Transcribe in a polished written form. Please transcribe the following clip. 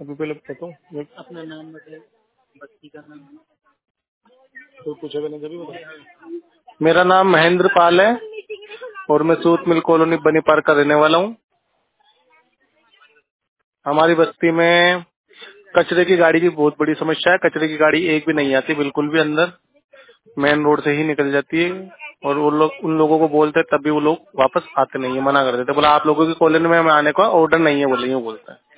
अभी पहले बताता हूँ अपना नाम बताए, बस्ती का नाम तो पूछेगा नहीं जब बता। मेरा नाम महेंद्र पाल है और मैं सूत मिल कॉलोनी बनी पार्क का रहने वाला हूँ। हमारी बस्ती में कचरे की गाड़ी की बहुत बड़ी समस्या है। कचरे की गाड़ी एक भी नहीं आती बिल्कुल भी अंदर, मेन रोड से ही निकल जाती है। और वो लोग उन लोगों को बोलते हैं तब भी वो लोग वापस आते नहीं है, मना कर देते, बोला आप लोगों की कॉलोनी में आने का ऑर्डर नहीं है, बोले यूँ बोलते हैं।